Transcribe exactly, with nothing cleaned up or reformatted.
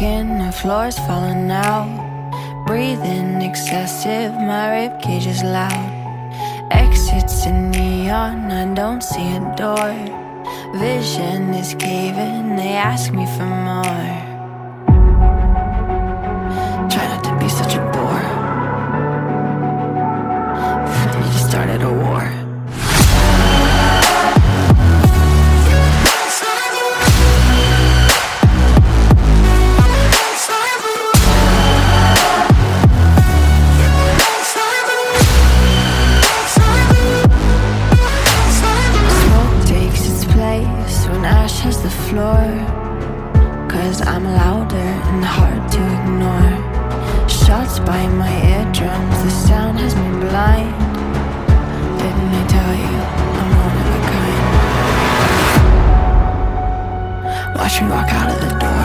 broken, the floor's falling out. Breathing excessive, my ribcage is loud. Exits in neon, I don't see a door. Vision is caving, they ask me for more. Try not to be such a bore. You just started a war. Has the floor, cause I'm louder and hard to ignore. Shots by my eardrums, the sound has me blind. Didn't I tell you, I'm one of a kind? Watch me walk out of the door.